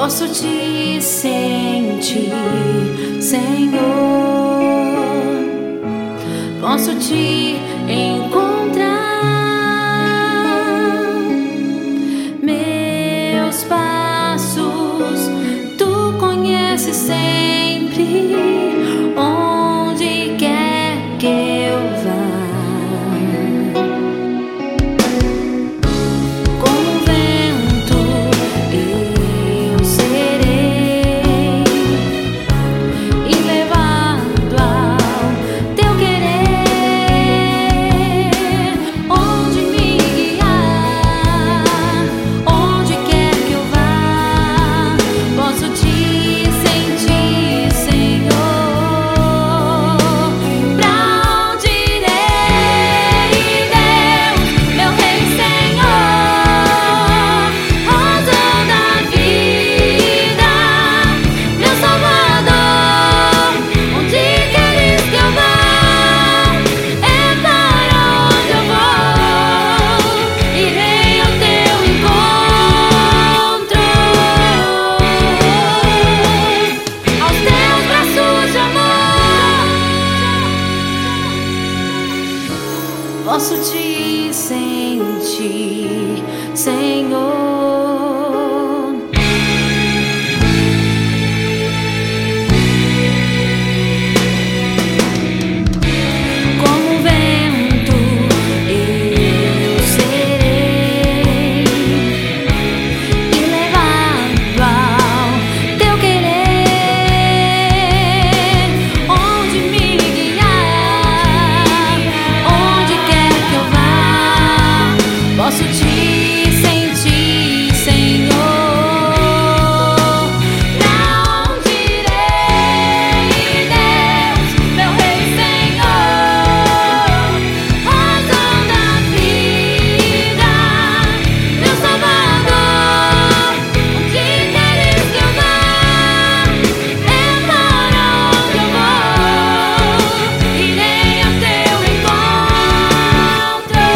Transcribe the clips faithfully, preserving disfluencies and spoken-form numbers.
Posso te sentir, Senhor. Posso te encontrar. Meus passos tu conheces sempre, onde quer que eu vá. Posso te sentir, Senhor. Como um vento eu serei e levado ao teu querer, onde me guiar, onde quer que eu vá. Posso te sentir, Senhor. Pra onde irei, Deus, meu Rei, Senhor, razão da vida, meu Salvador. Onde queres que eu vá, é para onde eu vou. Irei ao teu encontro.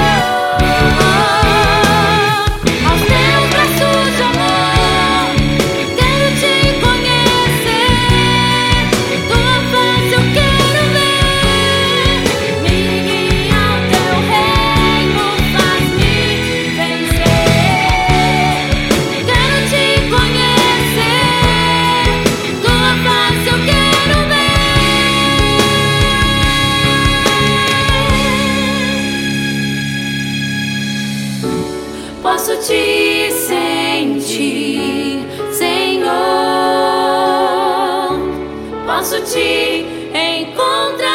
Aos teus braços de amor, quero te conhecer. Tua face eu quero ver. Me guia ao teu reino, faz-me vencer. Quero te conhecer. Tua face eu quero ver. Posso te sentir, Senhor. Posso te encontrar.